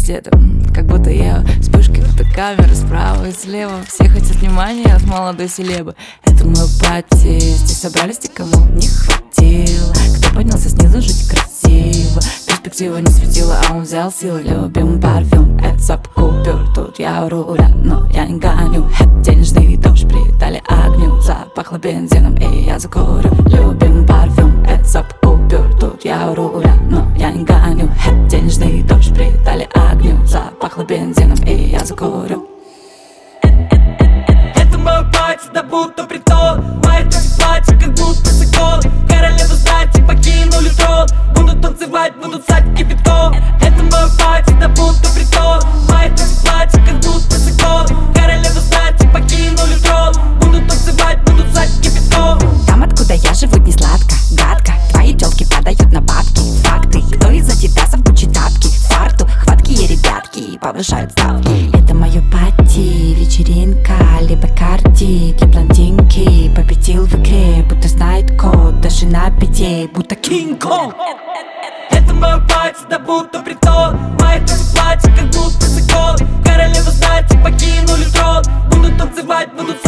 где-то, как будто я вспышки фотокамеры справа и слева. Все хотят внимания от молодой селебы. Это мой пати, здесь собрались те, кому не хватило. Кто поднялся снизу, жить красиво. Перспектива не светила, а он взял силы. Любим парфюм, это запах купюр. Тут я у руля, но я не гоню. Денежный дождь придали огню. Запахло бензином, и я закурю. Любим парфюм, это запах купюр. Тут я у руля, но я не гоню. Денежный дождь придали огню. Запахло бензином, и я закурю. Это мой пати, да будто притон. Мои танцы платья, как будто закон. Королеву знати покинули трон. Будут танцевать, будут сать кипятком. Это мой пати, да будто притон. Мои танцы платья, как будто закон. Королеву знати покинули трон. Будут танцевать, будут сать кипятком. Там, откуда я живу, не сладко, гадко. Твои тёлки падают на бабки. Факты, кто из адидасов Гуччи тапки? Фарту, хваткие ребятки повышают ставки. Это моё пати, вечеринка, либо карти для блондинки. Победил в игре, будто знает код, даже на пяте, будто Кинг-Конг. Это мой пати, да будто притон. Мои танцы платья, как будто закон. Королеву знати покинули трон. Будут танцевать, будут